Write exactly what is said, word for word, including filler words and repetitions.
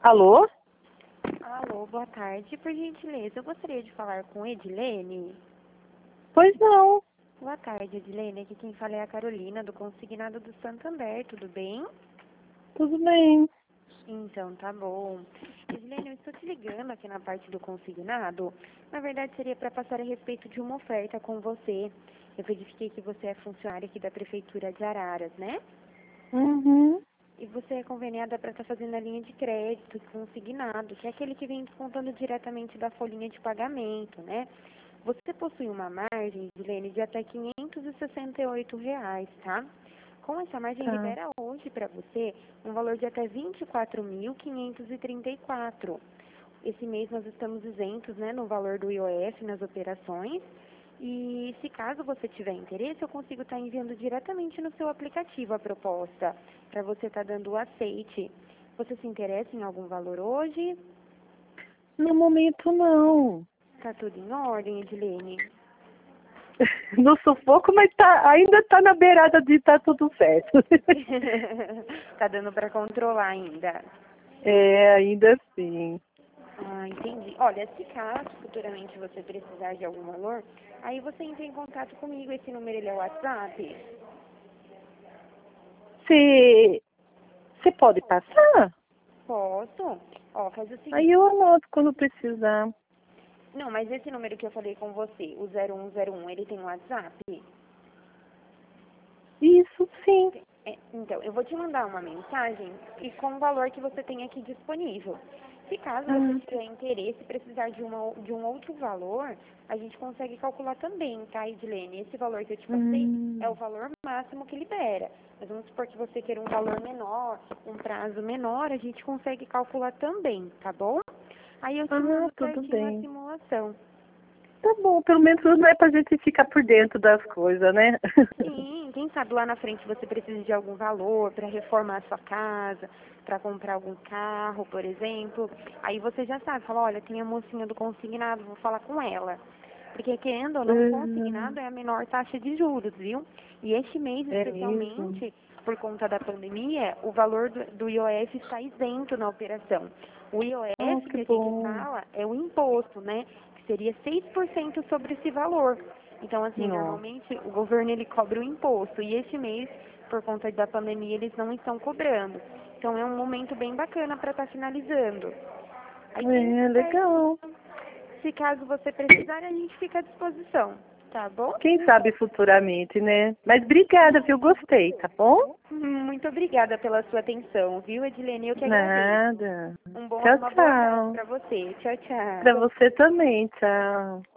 Alô? Alô, boa tarde. Por gentileza, eu gostaria de falar com Edilene. Pois não. Boa tarde, Edilene. Aqui quem fala é a Carolina, do Consignado do Santander. Tudo bem? Tudo bem. Então, tá bom. Edilene, eu estou te ligando aqui na parte do consignado. Na verdade, seria para passar a respeito de uma oferta com você. Eu verifiquei que você é funcionária aqui da Prefeitura de Araras, né? Uhum. E você é conveniada para estar fazendo a linha de crédito consignado, que é aquele que vem descontando diretamente da folhinha de pagamento, né? Você possui uma margem, Edilene, de até quinhentos e sessenta e oito reais, tá? Com essa margem, Tá. libera hoje para você um valor de até vinte e quatro mil quinhentos e trinta e quatro. Esse mês nós estamos isentos, né, no valor do I O F nas operações. E se caso você tiver interesse, eu consigo estar enviando diretamente no seu aplicativo a proposta, para você estar dando o aceite. Você se interessa em algum valor hoje? No momento, não. Tá tudo em ordem, Edilene? No sufoco, mas tá, ainda tá na beirada de tá tudo certo. Tá dando para controlar ainda. É, ainda assim. Ah, entendi. Olha, se caso futuramente você precisar de algum valor, aí você entra em contato comigo. Esse número ele é o WhatsApp? Você você pode passar? Posso? Ó, faz o Aí seguinte. eu anoto quando precisar. Não, mas esse número que eu falei com você, o zero um zero um, ele tem um WhatsApp? Isso, sim. É, então, eu vou te mandar uma mensagem e com o valor que você tem aqui disponível. Se caso você Ah, tiver interesse e precisar de, uma, de um outro valor, a gente consegue calcular também, tá, Edilene? Esse valor que eu te passei é o hum. valor máximo que libera. Mas vamos supor que você queira um valor menor, um prazo menor, a gente consegue calcular também, tá bom? Aí eu te Ah, mando tudo certinho a bem. simulação. Tá bom, pelo menos não é pra gente ficar por dentro das coisas, né? Sim, quem sabe lá na frente você precisa de algum valor para reformar a sua casa, para comprar algum carro, por exemplo. Aí você já sabe, fala, olha, tem a mocinha do consignado, vou falar com ela. Porque querendo ou não, o Hum, consignado é a menor taxa de juros, viu? E este mês, é mesmo. especialmente, por conta da pandemia, o valor do, do I O F está isento na operação. O Oh, I O F que que a gente bom. fala é o imposto, né? Que seria seis por cento sobre esse valor. Então, assim, Nossa. normalmente o governo ele cobra o imposto e este mês, por conta da pandemia, eles não estão cobrando. Então, é um momento bem bacana para estar finalizando. Aí pensa É, certinho. legal. Se caso você precisar, a gente fica à disposição, tá bom? Quem sabe futuramente, né? Mas obrigada, viu? Gostei, tá bom? Muito obrigada pela sua atenção, viu, Edilene? Eu que agradeço. Nada. Um bom, Tchau, uma boa tarde tchau. para você. Tchau, Pra tchau. você também, tchau.